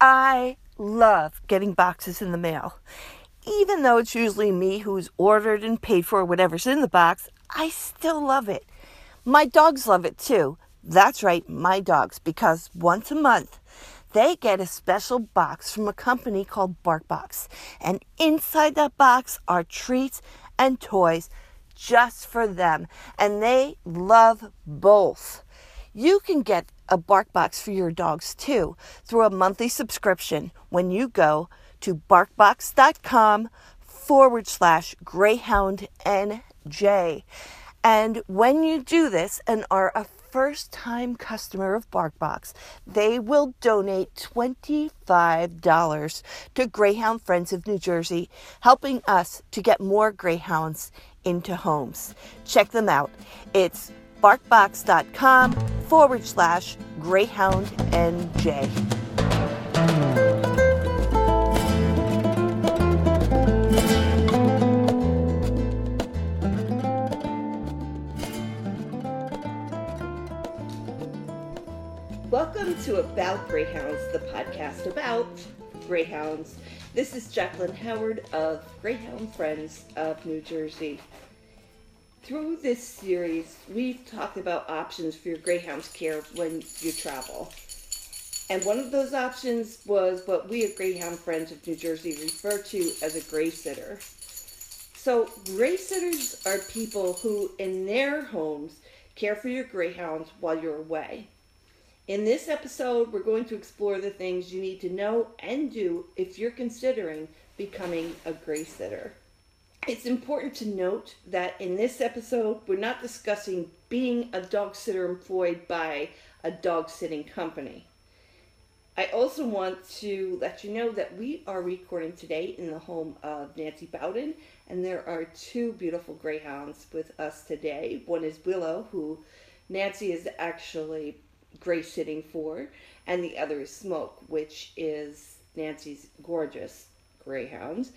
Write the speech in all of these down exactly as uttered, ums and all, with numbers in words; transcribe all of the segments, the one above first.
I love getting boxes in the mail. Even though it's usually me who's ordered and paid for whatever's in the box, I still love it. My dogs love it too. That's right, my dogs, because once a month they get a special box from a company called BarkBox. And inside that box are treats and toys just for them. And they love both. You can get a BarkBox for your dogs too through a monthly subscription when you go to barkbox.com forward slash Greyhound NJ. And when you do this and are a first-time customer of BarkBox, they will donate twenty-five dollars to Greyhound Friends of New Jersey, helping us to get more Greyhounds into homes. Check them out. It's barkbox.com forward slash Greyhound NJ. Welcome to About Greyhounds, the podcast about Greyhounds. This is Jacqueline Howard of Greyhound Friends of New Jersey. Through this series, we've talked about options for your Greyhound's care when you travel. And one of those options was what we at Greyhound Friends of New Jersey refer to as a gray sitter. So gray sitters are people who, in their homes, care for your Greyhounds while you're away. In this episode, we're going to explore the things you need to know and do if you're considering becoming a gray sitter. It's important to note that in this episode, we're not discussing being a dog sitter employed by a dog sitting company. I also want to let you know that we are recording today in the home of Nancy Bowden, and there are two beautiful Greyhounds with us today. One is Willow, who Nancy is actually gray sitting for, and the other is Smoke, which is Nancy's gorgeous Greyhound.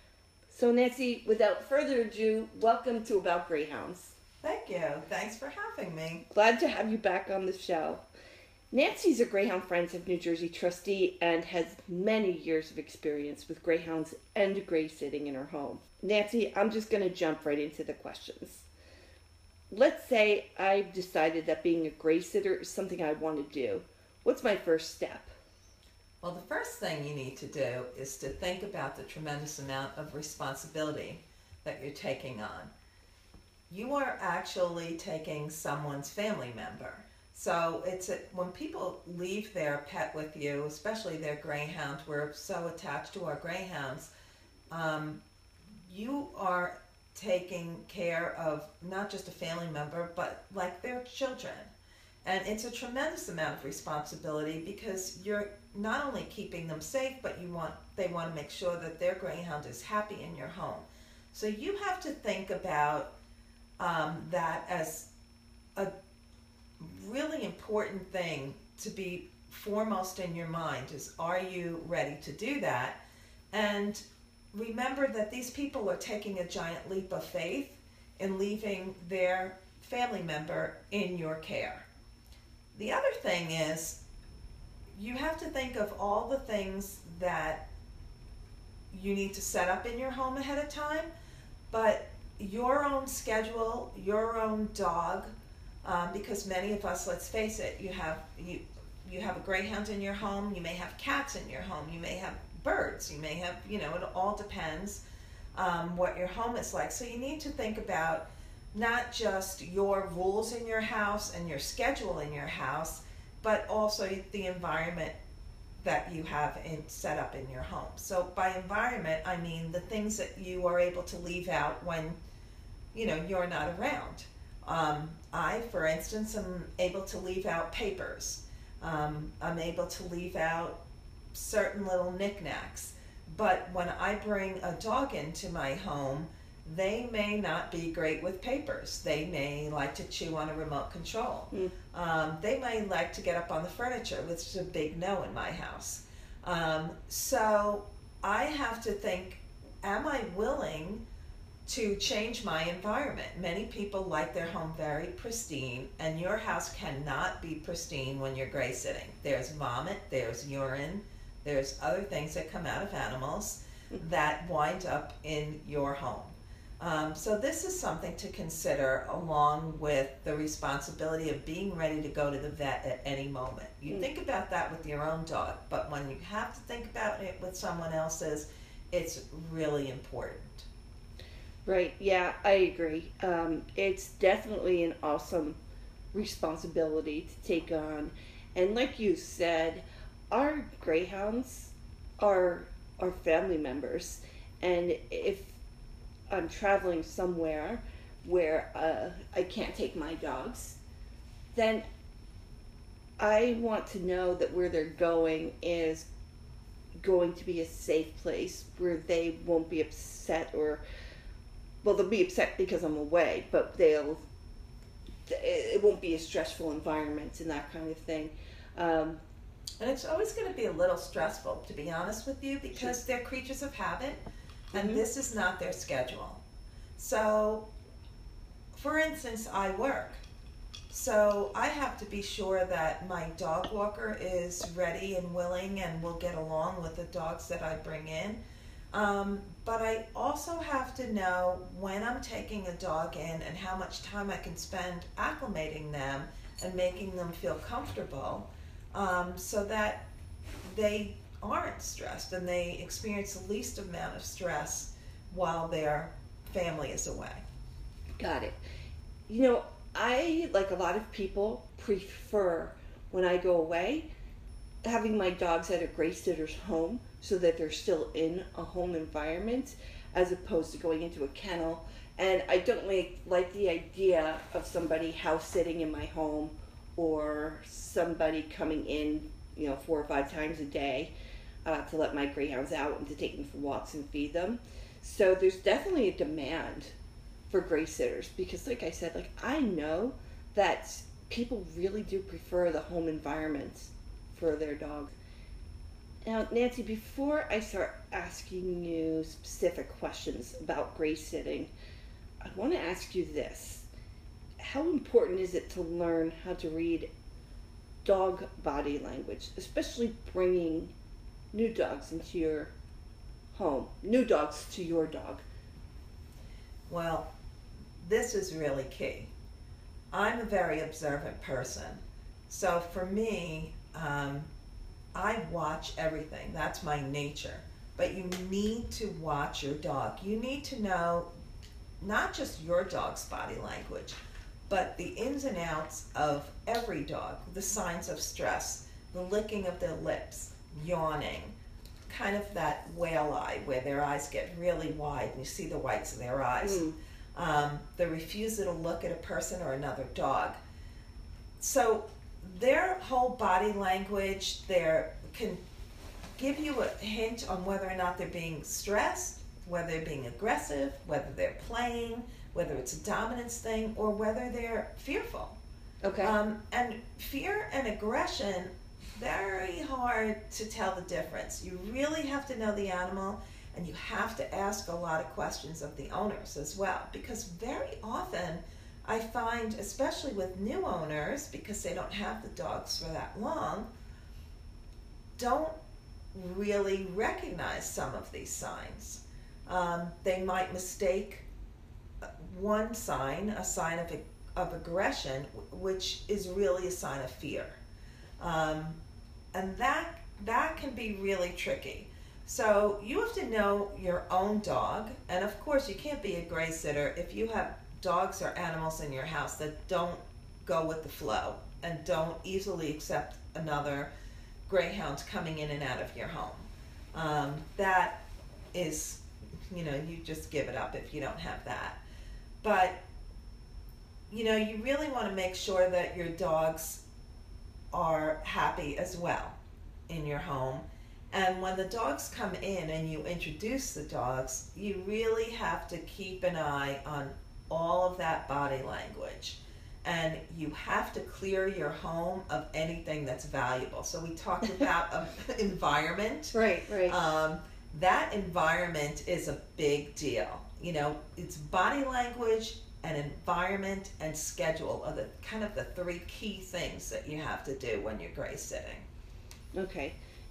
So Nancy, without further ado, welcome to About Greyhounds. Thank you. Thanks for having me. Glad to have you back on the show. Nancy's a Greyhound Friends of New Jersey trustee and has many years of experience with Greyhounds and gray sitting in her home. Nancy, I'm just going to jump right into the questions. Let's say I've decided that being a gray sitter is something I want to do. What's my first step? Well, the first thing you need to do is to think about the tremendous amount of responsibility that you're taking on. You are actually taking someone's family member. So it's a, when people leave their pet with you, especially their Greyhound, we're so attached to our Greyhounds, um, you are taking care of not just a family member, but like their children. And it's a tremendous amount of responsibility because you're not only keeping them safe, but you want they want to make sure that their Greyhound is happy in your home. So you have to think about um, that as a really important thing to be foremost in your mind is, are you ready to do that? And remember that these people are taking a giant leap of faith in leaving their family member in your care. The other thing is, you have to think of all the things that you need to set up in your home ahead of time, but your own schedule, your own dog, um, because many of us, let's face it, you have you you have a Greyhound in your home, you may have cats in your home, you may have birds, you may have, you know, it all depends um, what your home is like. So you need to think about not just your rules in your house and your schedule in your house, but also the environment that you have in, set up in your home. So by environment, I mean the things that you are able to leave out when, you know, you're not around. Um, I, for instance, am able to leave out papers. Um, I'm able to leave out certain little knickknacks. But when I bring a dog into my home, they may not be great with papers. They may like to chew on a remote control. Mm. Um, they may like to get up on the furniture, which is a big no in my house. Um, so I have to think, am I willing to change my environment? Many people like their home very pristine, and your house cannot be pristine when you're gray sitting. There's vomit, there's urine, There's other things that come out of animals that wind up in your home. Um, so this is something to consider, along with the responsibility of being ready to go to the vet at any moment. You mm. think about that with your own dog, but when you have to think about it with someone else's, it's really important. Right, yeah, I agree. Um, it's definitely an awesome responsibility to take on. And like you said, our greyhounds are our family members. And if I'm traveling somewhere where uh, I can't take my dogs, then I want to know that where they're going is going to be a safe place where they won't be upset, or, well, they'll be upset because I'm away, but they'll, it won't be a stressful environment and that kind of thing. Um, and it's always going to be a little stressful, to be honest with you, because sure. they're creatures of habit. And mm-hmm. this is not their schedule. So, for instance, I work. So I have to be sure that my dog walker is ready and willing and will get along with the dogs that I bring in. Um, but I also have to know when I'm taking a dog in and how much time I can spend acclimating them and making them feel comfortable, um, so that they aren't stressed and they experience the least amount of stress while their family is away. Got it. You know, I, like a lot of people, prefer when I go away having my dogs at a gray sitter's home so that they're still in a home environment as opposed to going into a kennel. And I don't like, like the idea of somebody house sitting in my home, or somebody coming in, you know, four or five times a day uh, to let my greyhounds out and to take them for walks and feed them. So there's definitely a demand for gray sitters because, like I said, like I know that people really do prefer the home environment for their dogs. Now, Nancy, before I start asking you specific questions about gray sitting, I want to ask you this. How important is it to learn how to read dog body language, especially bringing new dogs into your home, new dogs to your dog? Well, this is really key. I'm a very observant person. So for me, um, I watch everything. That's my nature. But you need to watch your dog. You need to know not just your dog's body language, but the ins and outs of every dog, the signs of stress, the licking of their lips, yawning, kind of that whale eye where their eyes get really wide and you see the whites of their eyes, mm. um, the refusal to look at a person or another dog. So their whole body language there can give you a hint on whether or not they're being stressed, whether they're being aggressive, whether they're playing, whether it's a dominance thing, or whether they're fearful. Okay. Um, and fear and aggression, very hard to tell the difference. You really have to know the animal, and you have to ask a lot of questions of the owners as well, because very often I find, especially with new owners, because they don't have the dogs for that long, don't really recognize some of these signs. Um, they might mistake one sign, a sign of of aggression, which is really a sign of fear, um, and that that can be really tricky. So you have to know your own dog, and of course you can't be a gray sitter if you have dogs or animals in your house that don't go with the flow and don't easily accept another greyhound coming in and out of your home. Um, that is, you know, you just give it up if you don't have that. But, you know, you really want to make sure that your dogs are happy as well in your home. And when the dogs come in and you introduce the dogs, you really have to keep an eye on all of that body language. And you have to clear your home of anything that's valuable. So we talked about an environment. Right, right. Um, that environment is a big deal. You know, it's body language and environment and schedule are the kind of the three key things that you have to do when you're gray sitting. Okay.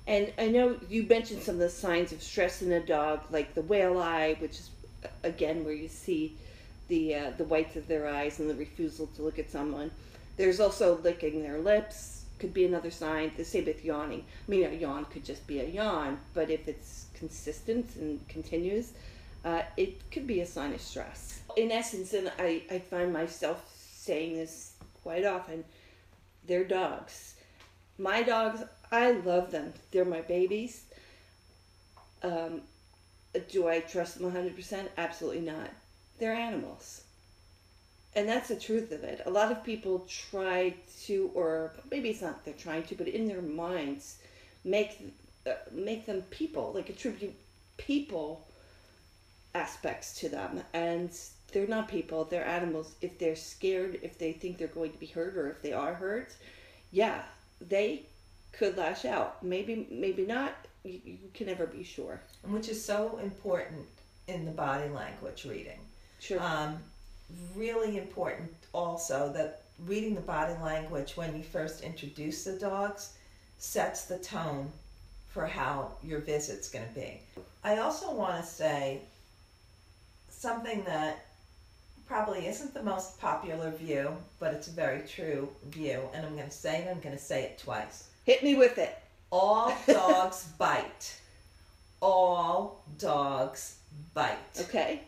And I know you mentioned some of the signs of stress in a dog, like the whale eye, which is again where you see the uh, the whites of their eyes and the refusal to look at someone. There's also licking their lips, could be another sign. The same with yawning. I mean, a yawn could just be a yawn, but if it's consistent and continues, uh, it could be a sign of stress. In essence, and I, I find myself saying this quite often, they're dogs. My dogs, I love them. They're my babies. Um, do I trust them one hundred percent? Absolutely not. They're animals. And that's the truth of it. A lot of people try to, or maybe it's not they're trying to, but in their minds, make uh, make them people, like attribute people aspects to them. And they're not people, they're animals. If they're scared, if they think they're going to be hurt, or if they are hurt, yeah, they could lash out. Maybe, maybe not. You, you can never be sure. Which is so important in the body language reading. Sure. Um, really important also that reading the body language when you first introduce the dogs sets the tone for how your visit's going to be. I also want to say something that probably isn't the most popular view, but it's a very true view, and I'm going to say it, I'm going to say it twice. Hit me with it. All dogs bite. All dogs bite. Okay.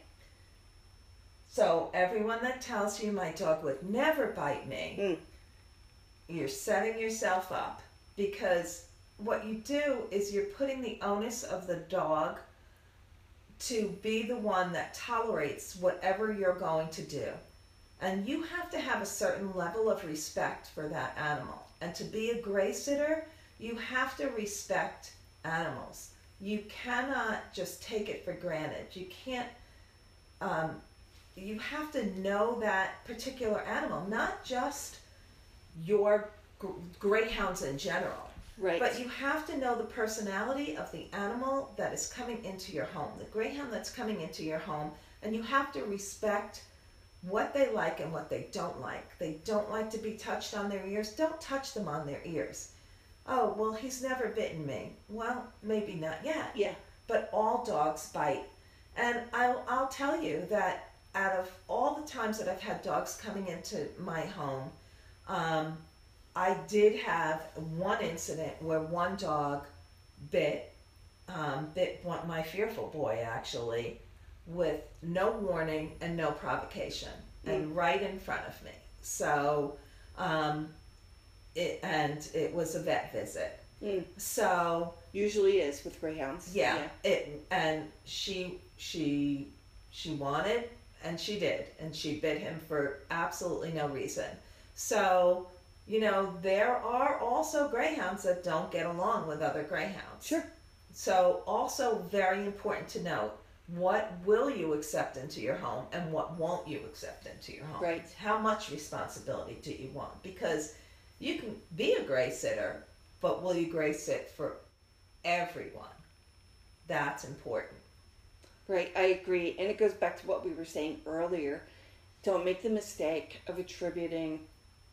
So everyone that tells you my dog would never bite me, Mm. you're setting yourself up, because what you do is you're putting the onus of the dog to be the one that tolerates whatever you're going to do. And you have to have a certain level of respect for that animal. And to be a gray sitter, you have to respect animals. You cannot just take it for granted. You can't, um, you have to know that particular animal, not just your gr- greyhounds in general. Right. But you have to know the personality of the animal that is coming into your home, the greyhound that's coming into your home, and you have to respect what they like and what they don't like. They don't like to be touched on their ears. Don't touch them on their ears. Oh, well, he's never bitten me. Well, maybe not yet. Yeah. But all dogs bite. And I'll, I'll tell you that out of all the times that I've had dogs coming into my home, um, I did have one incident where one dog bit, um, bit one, my fearful boy actually, with no warning and no provocation, mm. and right in front of me. So, um, it and it was a vet visit. Mm. So usually is with greyhounds. Yeah, yeah. It and she she she wanted and she did, and she bit him for absolutely no reason. So, you know, there are also greyhounds that don't get along with other greyhounds. Sure. So also very important to note, what will you accept into your home and what won't you accept into your home? Right. How much responsibility do you want? Because you can be a gray sitter, but will you gray sit for everyone? That's important. Right, I agree. And it goes back to what we were saying earlier. Don't make the mistake of attributing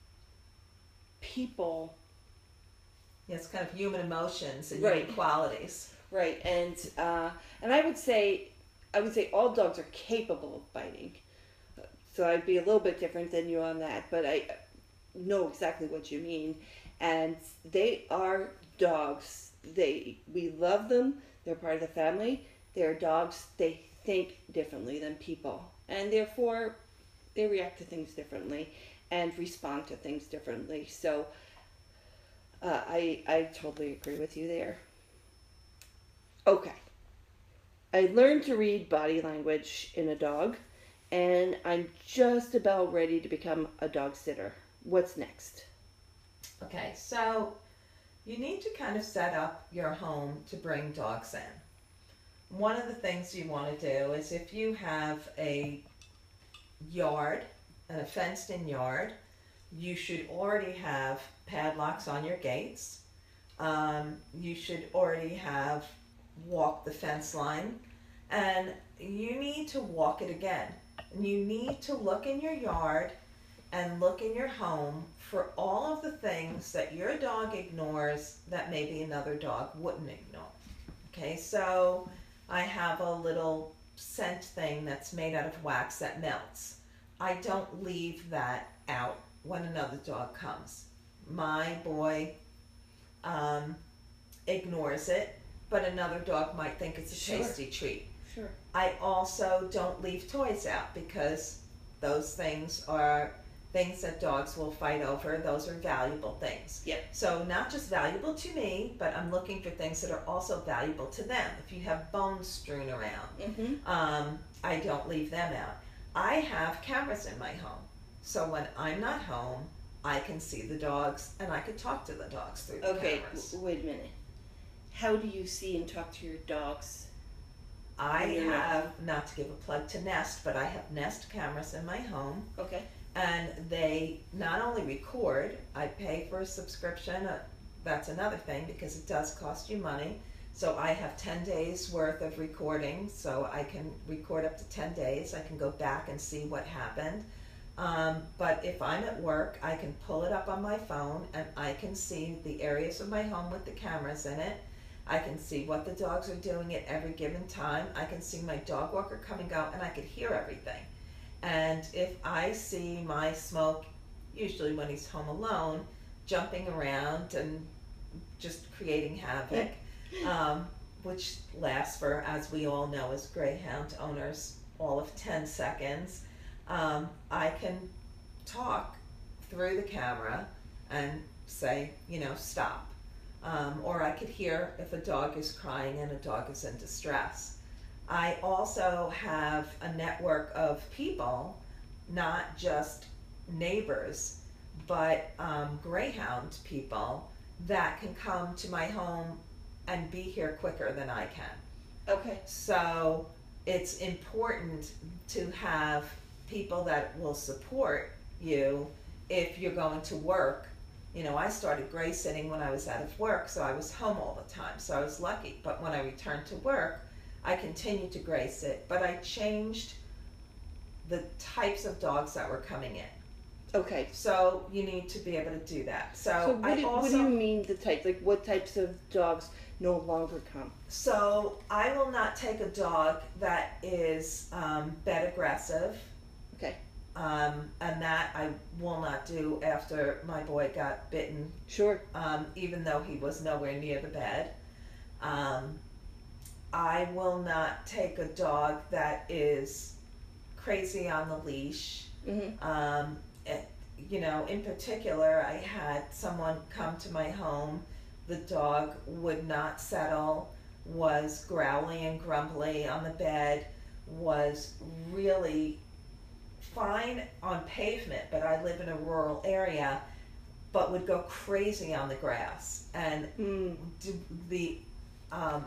people. Yes, kind of human emotions and Right. human qualities. Right, and uh, and I would say, I would say all dogs are capable of biting. So I'd be a little bit different than you on that, but I know exactly what you mean. And they are dogs. They we love them. They're part of the family. They're dogs. They think differently than people, and therefore they react to things differently and respond to things differently. So uh, I I totally agree with you there. Okay. I learned to read body language in a dog, and I'm just about ready to become a dog sitter. What's next? Okay, so you need to kind of set up your home to bring dogs in. One of the things you want to do is if you have a yard, and a fenced-in yard, you should already have padlocks on your gates. Um, you should already have walked the fence line, and you need to walk it again. And you need to look in your yard and look in your home for all of the things that your dog ignores that maybe another dog wouldn't ignore. Okay, so I have a little scent thing that's made out of wax that melts. I don't leave that out when another dog comes. My boy um, ignores it, but another dog might think it's a Sure. tasty treat. Sure. I also don't leave toys out because those things are things that dogs will fight over. Those are valuable things. Yep. So not just valuable to me, but I'm looking for things that are also valuable to them. If you have bones strewn around, Mm-hmm. um, I don't leave them out. I have cameras in my home. So when I'm not home, I can see the dogs and I can talk to the dogs through the Okay, cameras. w- wait a minute. How do you see and talk to your dogs? I when you're not have, not to give a plug to Nest, but I have Nest cameras in my home. Okay. And they not only record, I pay for a subscription, uh, that's another thing because it does cost you money. So I have ten days worth of recording, so I can record up to ten days. I can go back and see what happened. Um, but if I'm at work, I can pull it up on my phone and I can see the areas of my home with the cameras in it. I can see what the dogs are doing at every given time. I can see my dog walker come and go, and I could hear everything. And if I see my Smoke, usually when he's home alone, jumping around and just creating havoc, um, which lasts for, as we all know as Greyhound owners, all of ten seconds, um, I can talk through the camera and say, you know, stop. Um, or I could hear if a dog is crying and a dog is in distress. I also have a network of people, not just neighbors, but um, Greyhound people that can come to my home and be here quicker than I can. Okay. So it's important to have people that will support you if you're going to work. You know, I started gray sitting when I was out of work, so I was home all the time, so I was lucky. But when I returned to work, I continued to gray sit, but I changed the types of dogs that were coming in. Okay. So you need to be able to do that. So, So what, I do, also, what do you mean the types? Like what types of dogs no longer come? So I will not take a dog that is um, bed aggressive. Okay. Um, and that I will not do after my boy got bitten, Sure. um, even though he was nowhere near the bed. Um, I will not take a dog that is crazy on the leash. Mm-hmm. Um, it, you know, in particular, I had someone come to my home. The dog would not settle, was growly and grumbly on the bed, was really fine on pavement, but I live in a rural area, but would go crazy on the grass. And Mm. d- the um,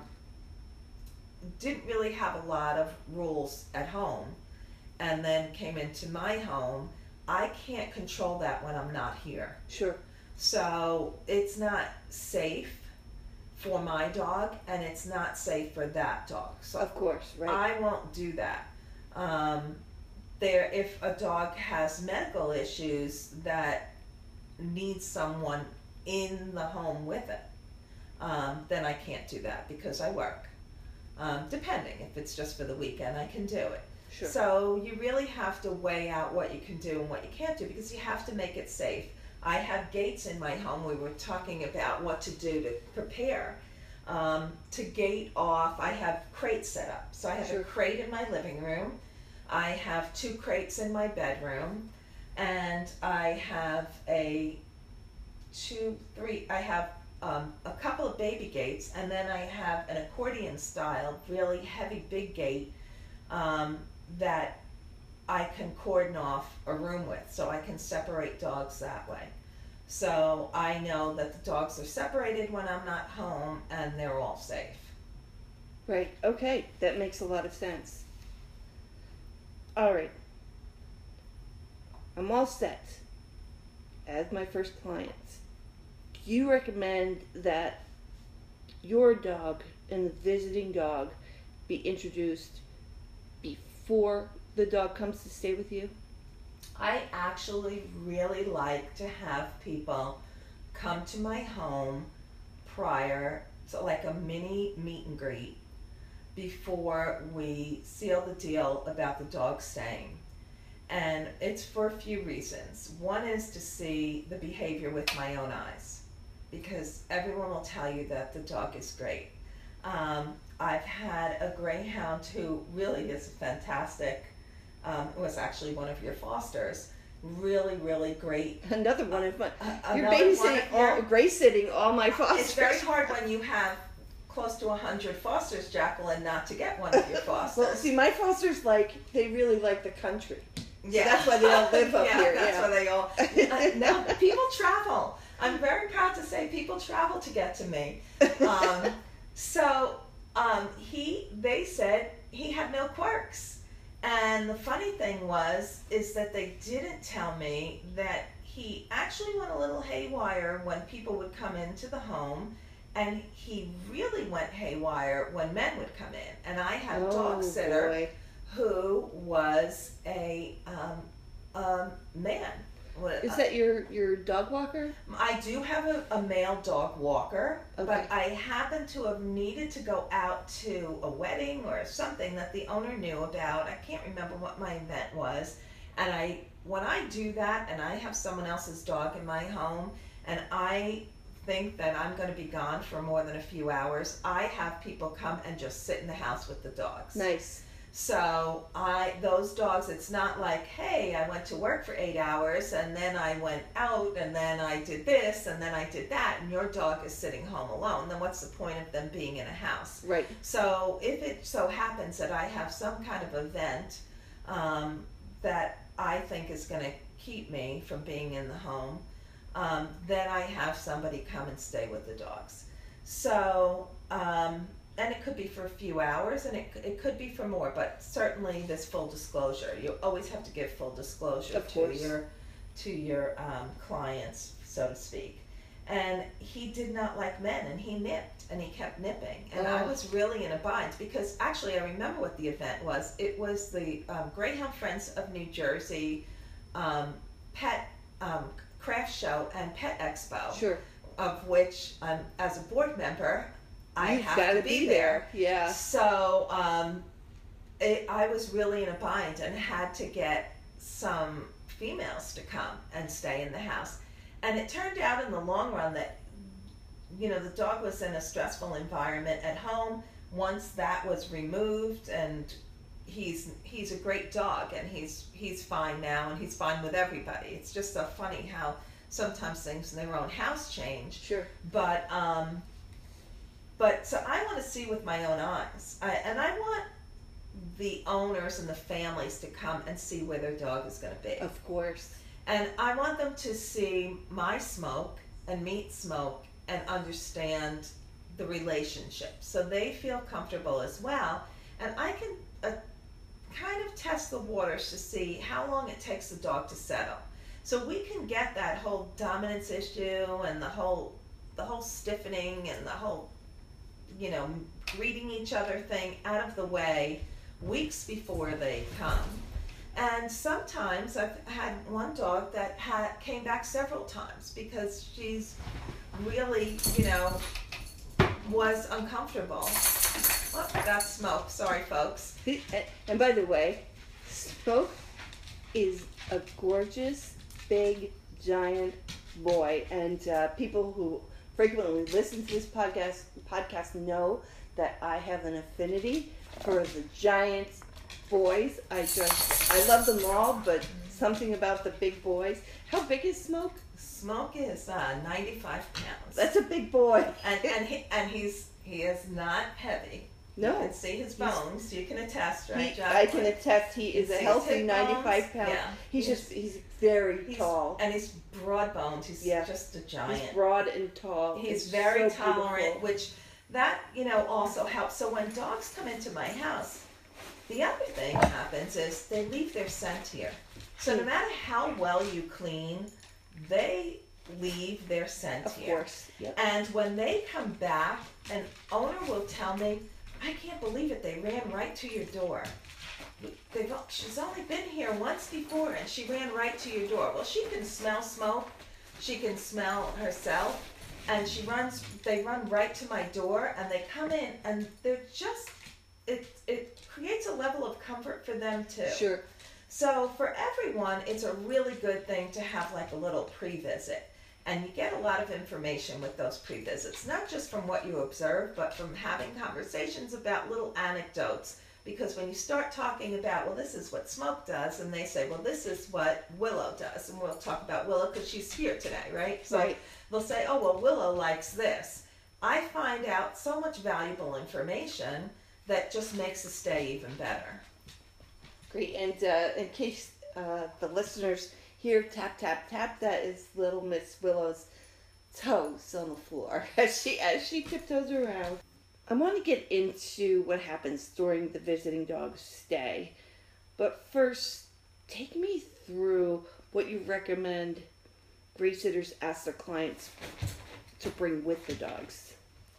didn't really have a lot of rules at home, and then came into my home. I can't control that when I'm not here. Sure. So it's not safe for my dog, and it's not safe for that dog. So Of course. Right. I won't do that. Um, there, if a dog has medical issues that needs someone in the home with it, um, then I can't do that because I work. Um, depending, if it's just for the weekend, I can do it. Sure. So you really have to weigh out what you can do and what you can't do because you have to make it safe. I have gates in my home. We were talking about what to do to prepare. Um, to gate off, I have crates set up. So I have Sure. a crate in my living room. I have two crates in my bedroom. And I have a two, three, I have um, a couple of baby gates. And then I have an accordion style, really heavy big gate um, that I can cordon off a room with, so I can separate dogs that way. So I know that the dogs are separated when I'm not home and they're all safe. Right. Okay. That makes a lot of sense. All right. I'm all set. As my first client, do you recommend that your dog and the visiting dog be introduced before the dog comes to stay with you? I actually really like to have people come to my home prior, so like a mini meet and greet, before we seal the deal about the dog staying. And it's for a few reasons. One is to see the behavior with my own eyes, because everyone will tell you that the dog is great. Um, I've had a greyhound who really is fantastic. Um, it was actually one of your fosters. Really, really great. Another one of my. Uh, You're another one babysitting, of your- all, gray sitting all my fosters. It's very hard when you have close to a hundred fosters, Jacqueline, not to get one of your fosters. Well, see, my fosters like they really like the country. Yeah, So that's why they all live up yeah, here. That's yeah, why they all. Uh, now people travel. I'm very proud to say people travel to get to me. Um, so um, he, they said he had no quirks, and the funny thing was is that they didn't tell me that he actually went a little haywire when people would come into the home. And he really went haywire when men would come in. And I had a oh, dog sitter boy. who was a um, um, man. Is that your, your dog walker? I do have a, a male dog walker, Okay. but I happen to have needed to go out to a wedding or something that the owner knew about. I can't remember what my event was. And I, when I do that and I have someone else's dog in my home and I think that I'm going to be gone for more than a few hours, I have people come and just sit in the house with the dogs. Nice. So I, those dogs, it's not like, hey, I went to work for eight hours and then I went out and then I did this and then I did that, and your dog is sitting home alone. Then what's the point of them being in a house? Right. So if it so happens that I have some kind of event um, that I think is going to keep me from being in the home, Um, then I have somebody come and stay with the dogs. So, um, and it could be for a few hours, and it it could be for more. But certainly, this full disclosure. You always have to give full disclosure Of to course. your to your um, clients, so to speak. And he did not like men, and he nipped, and he kept nipping, and I Oh. was really in a bind because actually I remember what the event was. It was the um, Greyhound Friends of New Jersey um, pet. Um, craft show and pet expo, Sure. of which um, as a board member I You've have got to to be, be there. Yeah. So um, it, I was really in a bind and had to get some females to come and stay in the house. And it turned out in the long run that, you know, the dog was in a stressful environment at home. Once that was removed, and he's he's a great dog, and he's he's fine now, and he's fine with everybody. It's just so funny how sometimes things in their own house change. Sure. But um, but so I want to see with my own eyes, I, and I want the owners and the families to come and see where their dog is going to be. Of course. And I want them to see my Smoke and meet Smoke and understand the relationship, so they feel comfortable as well. And I can uh, kind of test the waters to see how long it takes the dog to settle. So we can get that whole dominance issue and the whole the whole stiffening and the whole, you know, greeting each other thing out of the way weeks before they come. And sometimes I've had one dog that had came back several times because she's really, you know, was uncomfortable. Oh, that's Smoke. Sorry, folks. And by the way, Smoke is a gorgeous, big, giant boy. And uh, people who frequently listen to this podcast podcast know that I have an affinity for the giant boys. I just, I love them all, but something about the big boys. How big is Smoke? Smoke is uh, ninety-five pounds. That's a big boy. and and he and he's he is not heavy. No. You can see his bones. You can attest, right, He, Jack? I can attest he is You a see his healthy hip bones? ninety-five pounds. Yeah. He's, He's- just, he's very He's- tall. And he's broad boned. He's Yeah. just a giant. He's broad and tall. He's It's very so tolerant, beautiful. which that, you know, also helps. So when dogs come into my house, the other thing happens is they leave their scent here. So no matter how well you clean, they leave their scent Of here. course. Yep. And when they come back, an owner will tell me, I can't believe it, they ran right to your door. they've, she's only been here once before and she ran right to your door. Well, she can smell smoke. She can smell herself. And she runs, they run right to my door and they come in and they're just, it, it creates a level of comfort for them too. Sure. So for everyone, it's a really good thing to have like a little pre-visit. And you get a lot of information with those pre-visits, not just from what you observe, but from having conversations about little anecdotes. Because when you start talking about, well, this is what Smoke does, and they say, well, this is what Willow does, and we'll talk about Willow because she's here today, right? So right. They'll say, oh, well, Willow likes this. I find out so much valuable information that just makes the stay even better. Great. And uh, in case uh, the listeners hear tap, tap, tap, that is little Miss Willow's toes on the floor as she as she tiptoes around. I want to get into what happens during the visiting dog's stay. But first, take me through what you recommend great sitters ask their clients to bring with the dogs.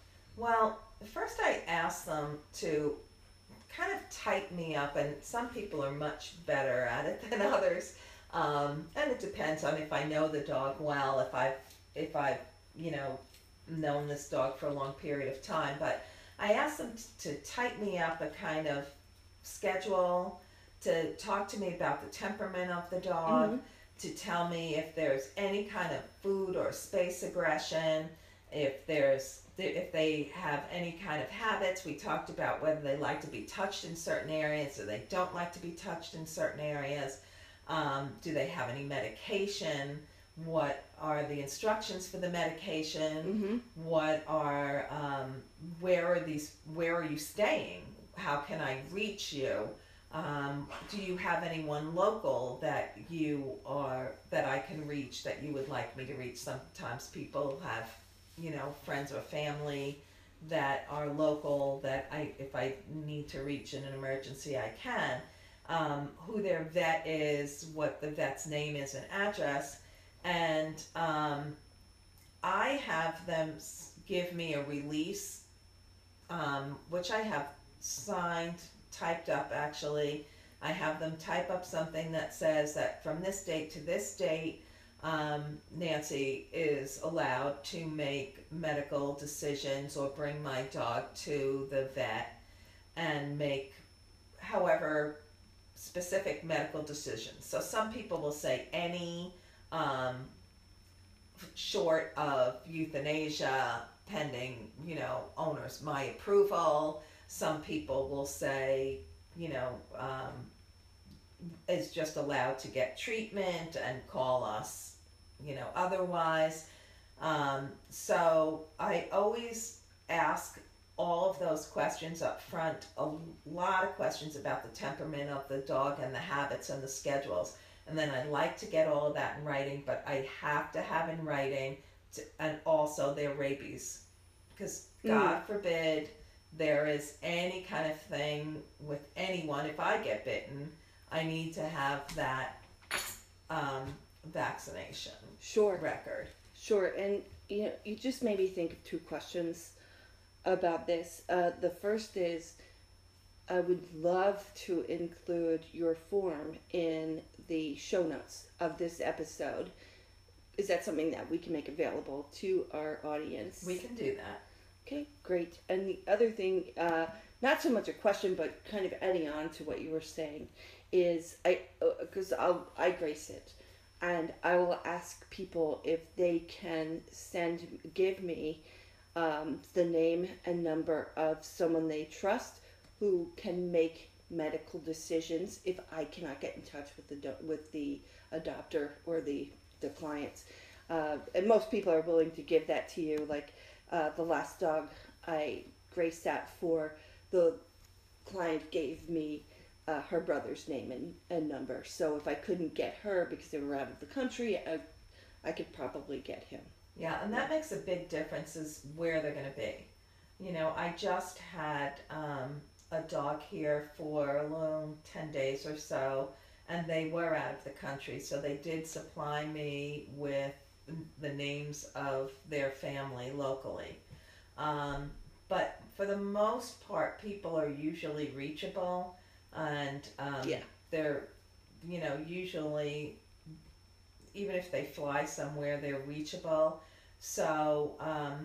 Well, first I ask them to kind of tighten me up, and some people are much better at it than others. Um, and it depends on if I know the dog well, if I've, if I've, you know, known this dog for a long period of time. But I ask them to tighten me up a kind of schedule, to talk to me about the temperament of the dog, mm-hmm. to tell me if there's any kind of food or space aggression, if there's if they have any kind of habits. We talked about whether they like to be touched in certain areas or they don't like to be touched in certain areas. Um, do they have any medication? What are the instructions for the medication? Mm-hmm. What are um, where are these? Where are you staying? How can I reach you? Um, do you have anyone local that you are that I can reach that you would like me to reach? Sometimes people have, you know, friends or family that are local that I, if I need to reach in an emergency, I can. Um, who their vet is, what the vet's name is and address, and um, I have them give me a release, um, which I have signed, typed up actually. I have them type up something that says that from this date to this date, um, Nancy is allowed to make medical decisions or bring my dog to the vet and make however specific medical decisions. So some people will say any um, short of euthanasia pending, you know, owner's my approval. Some people will say, you know, um, is just allowed to get treatment and call us, you know, otherwise. Um, so I always ask all of those questions up front, a lot of questions about the temperament of the dog and the habits and the schedules. And then I like to get all of that in writing, but I have to have in writing to, and also their rabies. Because God mm. forbid there is any kind of thing with anyone. If I get bitten, I need to have that um, vaccination sure. record. Sure. And you know, you just made me think of two questions about this. Uh, the first is, I would love to include your form in the show notes of this episode. Is that something that we can make available to our audience? We can do that. Okay, great. And the other thing, uh, not so much a question, but kind of adding on to what you were saying, is I, because I'll I grace it, and I will ask people if they can send, give me um, the name and number of someone they trust who can make medical decisions if I cannot get in touch with the do- with the adopter or the the clients. Uh, and most people are willing to give that to you. Like uh, the last dog I graced that for, the client gave me uh, her brother's name and, and number. So if I couldn't get her because they were out of the country, I, I could probably get him. Yeah, and that makes a big difference is where they're going to be. You know, I just had um, a dog here for a long ten days or so, and they were out of the country, so they did supply me with the names of their family locally. Um, but for the most part, people are usually reachable. and um, Yeah. they're, you know, usually, even if they fly somewhere, they're reachable. So um,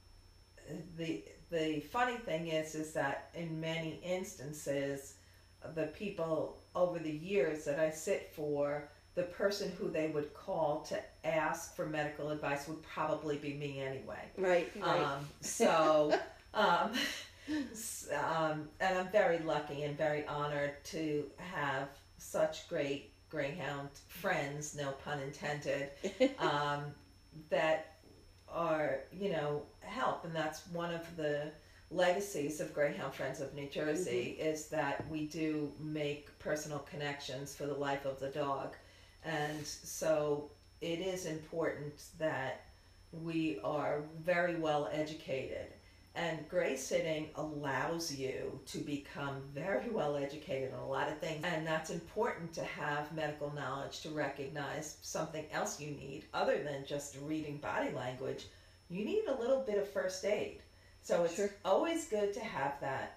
the the funny thing is, is that in many instances, the people over the years that I sit for, the person who they would call to ask for medical advice would probably be me anyway. Right, right. Um, so, um, s- um, and I'm very lucky and very honored to have such great Greyhound friends, no pun intended, um, that are, you know, help. And that's one of the legacies of Greyhound Friends of New Jersey, mm-hmm. is that we do make personal connections for the life of the dog. And so it is important that we are very well educated. And gray sitting allows you to become very well educated on a lot of things. And that's important to have medical knowledge to recognize something else you need other than just reading body language. You need a little bit of first aid. So it's Sure. always good to have that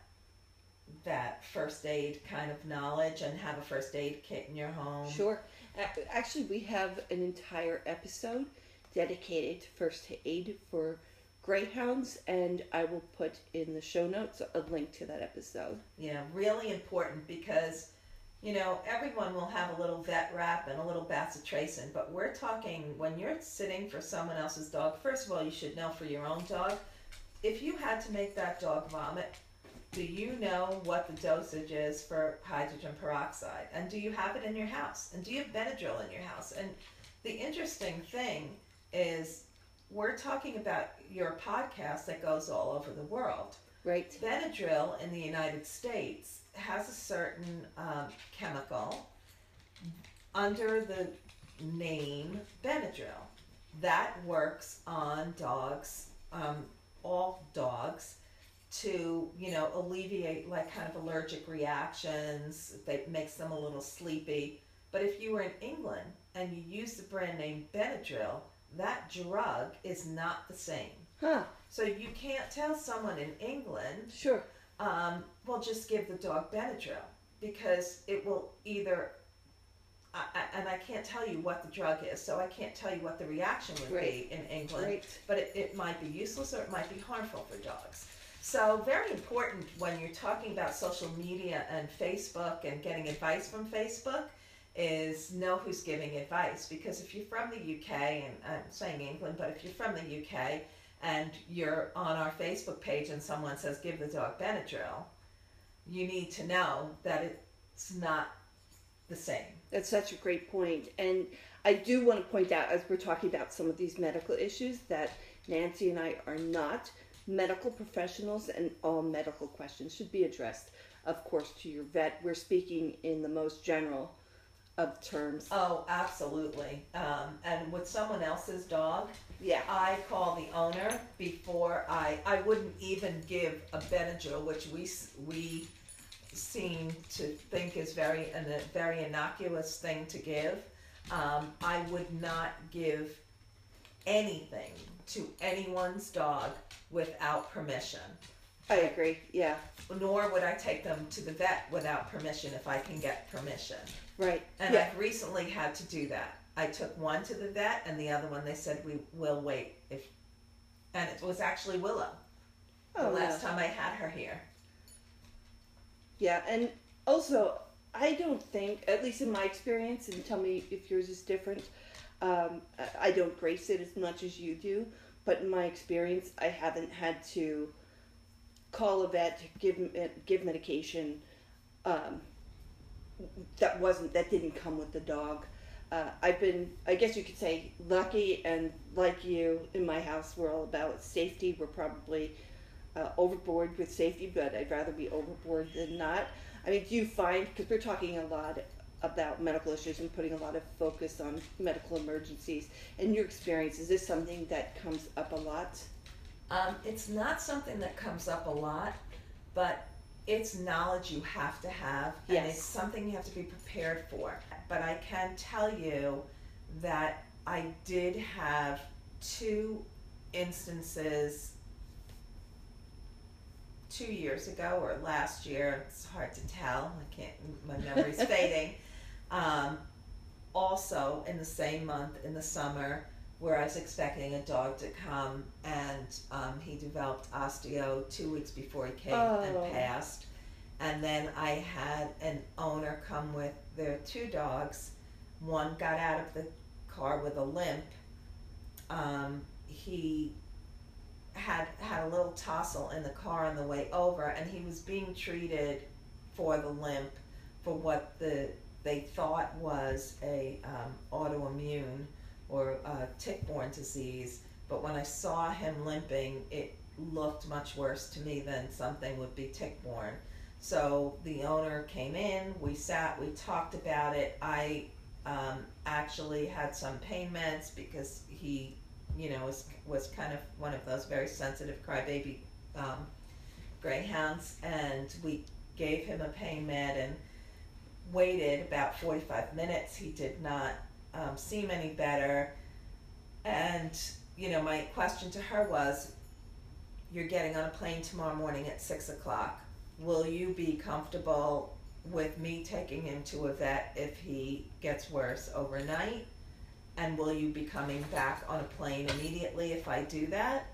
that first aid kind of knowledge and have a first aid kit in your home. Sure. A- Actually, we have an entire episode dedicated to first aid for greyhounds, and I will put in the show notes a link to that episode. Yeah, really important, because, you know, everyone will have a little vet wrap and a little bacitracin, but we're talking when you're sitting for someone else's dog. First of all, you should know for your own dog. If you had to make that dog vomit, do you know what the dosage is for hydrogen peroxide? And do you have it in your house? And do you have Benadryl in your house? And the interesting thing is, we're talking about your podcast that goes all over the world. Right. Benadryl in the United States has a certain um, chemical under the name Benadryl that works on dogs, um, all dogs, to, you know, alleviate like kind of allergic reactions. That makes them a little sleepy. But if you were in England and you use the brand name Benadryl, that drug is not the same. Huh. So you can't tell someone in England, Sure. um, well, just give the dog Benadryl, because it will either, I, I, and I can't tell you what the drug is, so I can't tell you what the reaction would Right. be in England, Right. but it, it might be useless or it might be harmful for dogs. So very important when you're talking about social media and Facebook and getting advice from Facebook is know who's giving advice. Because if you're from the U K, and I'm saying England, but if you're from the U K and you're on our Facebook page and someone says give the dog Benadryl, you need to know that it's not the same. That's such a great point. And I do want to point out, as we're talking about some of these medical issues, that Nancy and I are not medical professionals, and all medical questions should be addressed, of course, to your vet. We're speaking in the most general of terms. Oh, absolutely. Um, and with someone else's dog, Yeah. I call the owner before I, I wouldn't even give a Benadryl, which we we seem to think is very a very innocuous thing to give. Um, I would not give anything to anyone's dog without permission. I agree, yeah. Nor would I take them to the vet without permission if I can get permission. Right. And yeah. I've recently had to do that. I took one to the vet, and the other one they said we will wait. If and it was actually Willow. Oh, the last yeah. time I had her here. Yeah, and also, I don't think, at least in my experience, and tell me if yours is different, um, I- I don't grace it as much as you do, but in my experience, I haven't had to call a vet, give give medication um, that wasn't that didn't come with the dog. Uh, I've been, I guess you could say, lucky, and like you, in my house, we're all about safety. We're probably uh, overboard with safety, but I'd rather be overboard than not. I mean, do you find, because we're talking a lot about medical issues and putting a lot of focus on medical emergencies, in your experience, is this something that comes up a lot? Um, it's not something that comes up a lot, but it's knowledge you have to have, and Yes. it's something you have to be prepared for. But I can tell you that I did have two instances, two years ago or last year. It's hard to tell. I can't. My memory's fading. Um, also, in the same month, in the summer, where I was expecting a dog to come, and um, he developed osteo two weeks before he came Oh. and passed. And then I had an owner come with their two dogs. One got out of the car with a limp. Um, he had had a little tussle in the car on the way over, and he was being treated for the limp for what the they thought was a um, autoimmune or a tick-borne disease. But when I saw him limping, it looked much worse to me than something would be tick-borne. So the owner came in, we sat, we talked about it. I um, actually had some pain meds because he, you know, was was kind of one of those very sensitive crybaby um, greyhounds, and we gave him a pain med and waited about forty-five minutes. He did not um, seem any better, and you know, my question to her was, "You're getting on a plane tomorrow morning at six o'clock. Will you be comfortable with me taking him to a vet if he gets worse overnight? And will you be coming back on a plane immediately if I do that?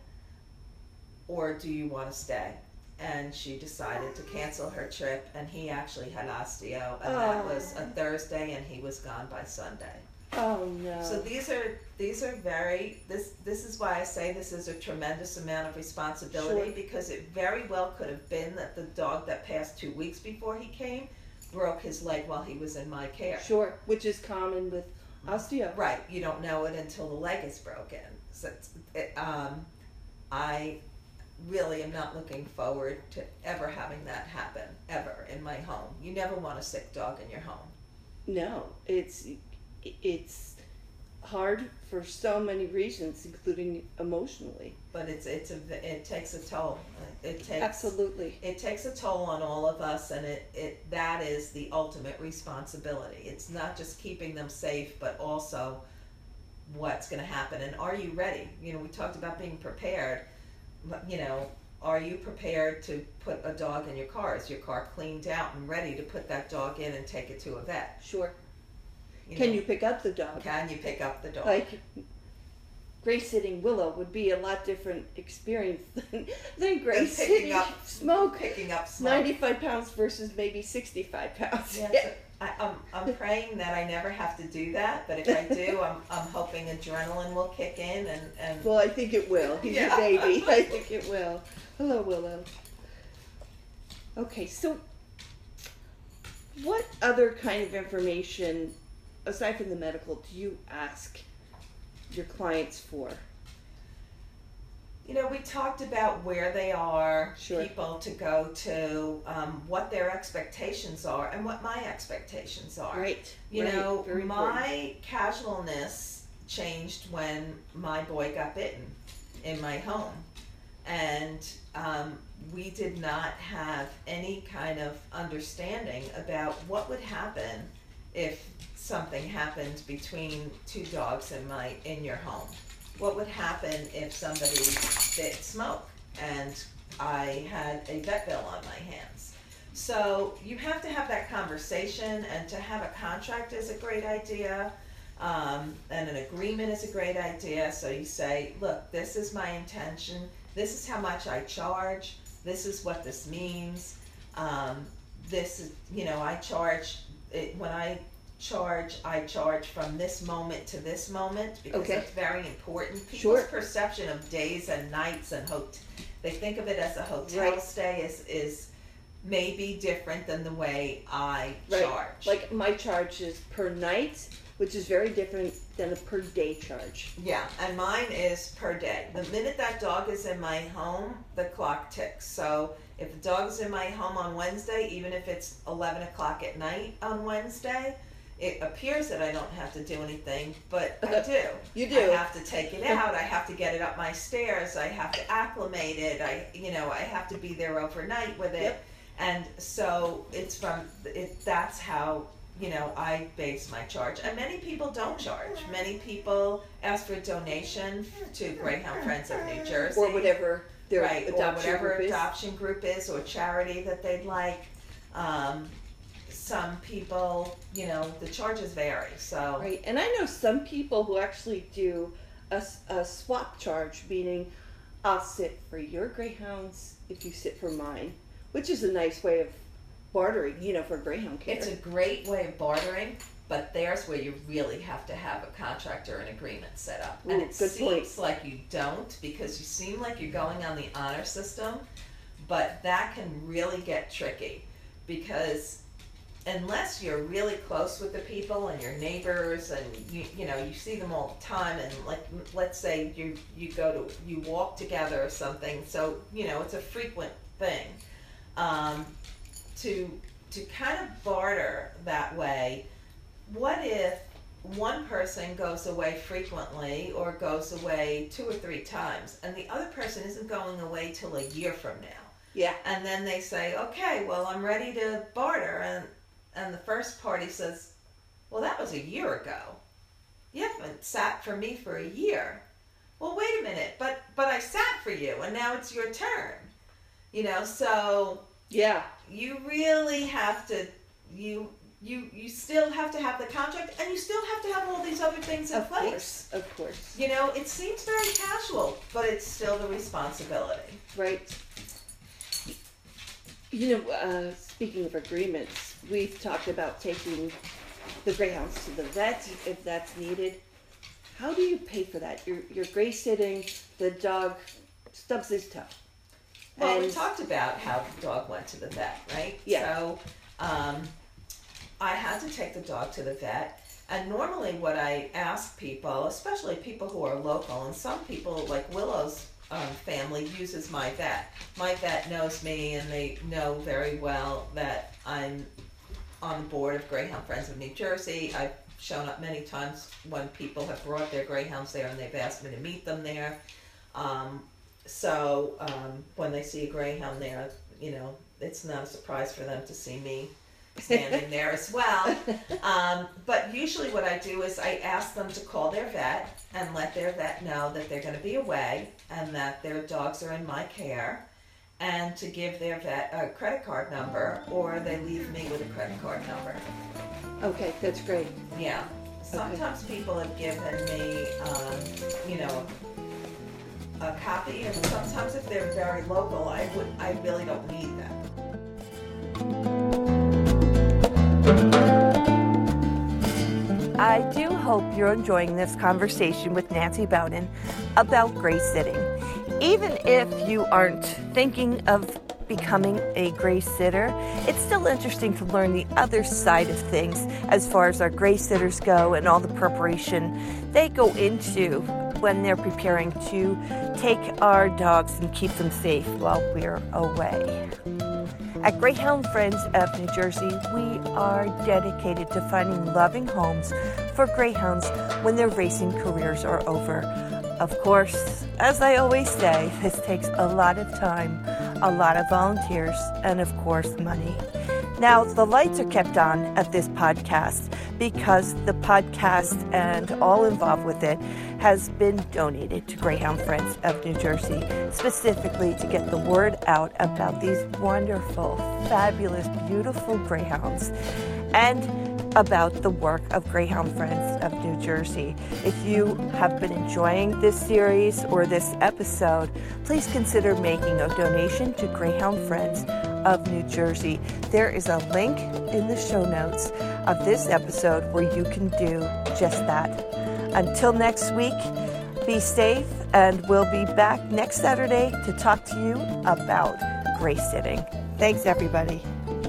Or do you want to stay?" And she decided to cancel her trip, and he actually had osteo, and that was a Thursday, and he was gone by Sunday. Oh no. So these are these are very this this is why I say this is a tremendous amount of responsibility, Sure. because it very well could have been that the dog that passed two weeks before he came broke his leg while he was in my care. Sure, which is common with osteo. Right, you don't know it until the leg is broken. So it's, it, um, I really am not looking forward to ever having that happen ever in my home. You never want a sick dog in your home. No, it's it's hard for so many reasons, including emotionally. But it's it's a it takes a toll. It takes Absolutely. it takes a toll on all of us, and it, it that is the ultimate responsibility. It's not just keeping them safe, but also what's going to happen, and are you ready? You know, we talked about being prepared. You know, are you prepared to put a dog in your car? Is your car cleaned out and ready to put that dog in and take it to a vet? Sure. You Can know, you pick up the dog? can you pick up the dog? Like, grace sitting Willow would be a lot different experience than, than grace picking sitting up- Smoke. Picking up smoke. ninety-five pounds versus maybe sixty-five pounds. Yeah, so I, I'm, I'm praying that I never have to do that, but if I do, I'm, I'm hoping adrenaline will kick in and, and Well, I think it will. He's Yeah. your baby. I think it will. Hello, Willow. Okay, so what other kind of information, aside from the medical, do you ask your clients for? you know, we talked about where they are, Sure. people to go to, um, what their expectations are, and what my expectations are. Right. You right. know, Very my important. casualness changed when my boy got bitten in my home. And um, we did not have any kind of understanding about what would happen if something happened between two dogs in my in your home. What would happen if somebody bit Smoke and I had a vet bill on my hands? So you have to have that conversation, and to have a contract is a great idea, um, and an agreement is a great idea. So you say, look, this is my intention, this is how much I charge, this is what this means, um, this is, you know, I charge, it, when I charge, I charge from this moment to this moment, because Okay. that's very important. People's Sure. perception of days and nights and hot- they think of it as a hotel Right. stay is, is maybe different than the way I Right. charge. Like my charge is per night, which is very different than a per day charge. Yeah, and mine is per day. The minute that dog is in my home, the clock ticks. So if the dog's in my home on Wednesday, even if it's eleven o'clock at night on Wednesday, it appears that I don't have to do anything, but I do. You do. I have to take it out. I have to get it up my stairs. I have to acclimate it. I, you know, I have to be there overnight with it. Yep. And so it's from, it, that's how, you know, I base my charge. And many people don't charge. Many people ask for a donation to Greyhound Friends of New Jersey. Or whatever their right, or adoption whatever group is. adoption group is or charity that they'd like. Um, some people, you know, the charges vary. So Right, and I know some people who actually do a, s- a swap charge, meaning I'll sit for your greyhounds if you sit for mine, which is a nice way of bartering, you know, for greyhound care. it's a great way of bartering, but there's where you really have to have a contract or an agreement set up. Ooh, and it good seems point. like you don't because you seem like you're going on the honor system, but that can really get tricky because unless you're really close with the people and your neighbors and you you know you see them all the time and like let's say you you go to you walk together or something, so you know it's a frequent thing. Um, to to kind of barter that way, what if one person goes away frequently or goes away two or three times and the other person isn't going away till a year from now? Yeah. And then they say, okay, well, I'm ready to barter. And, and the first party says, well, that was a year ago. You haven't sat for me for a year. Well, wait a minute, but, but I sat for you and now it's your turn. You know, so Yeah. you really have to, you, you, you still have to have the contract and you still have to have all these other things in Of place. course. Of course. You know, it seems very casual, but it's still the responsibility. Right. You know, uh, speaking of agreements, we've talked about taking the greyhounds to the vet if that's needed. How do you pay for that? You're, you're gray sitting, the dog stubs his toe. Well, we And- talked about how the dog went to the vet, right? Yeah. So, um, I had to take the dog to the vet, and normally what I ask people, especially people who are local, and some people like Willow's um, family uses my vet. My vet knows me, and they know very well that I'm on the board of Greyhound Friends of New Jersey. I've shown up many times when people have brought their greyhounds there, and they've asked me to meet them there. Um, So um, when they see a greyhound there, you know, it's not a surprise for them to see me standing there as well. Um, but usually what I do is I ask them to call their vet and let their vet know that they're going to be away and that their dogs are in my care, and to give their vet a credit card number, or they leave me with a credit card number. Okay, that's great. Yeah. Sometimes people have given me, um, you know, a copy, and sometimes if they're very local, I would, I really don't need them. I do hope you're enjoying this conversation with Nancy Bowden about gray sitting. Even if you aren't thinking of becoming a gray sitter, it's still interesting to learn the other side of things as far as our gray sitters go and all the preparation they go into when they're preparing to take our dogs and keep them safe while we're away. At Greyhound Friends of New Jersey, we are dedicated to finding loving homes for greyhounds when their racing careers are over. Of course, as I always say, this takes a lot of time, a lot of volunteers, and of course, money. Now, the lights are kept on at this podcast because the podcast and all involved with it has been donated to Greyhound Friends of New Jersey, specifically to get the word out about these wonderful, fabulous, beautiful greyhounds and about the work of Greyhound Friends of New Jersey. If you have been enjoying this series or this episode, please consider making a donation to Greyhound Friends of New Jersey. There is a link in the show notes of this episode where you can do just that. Until next week, be safe, and we'll be back next Saturday to talk to you about gray sitting. Thanks, everybody.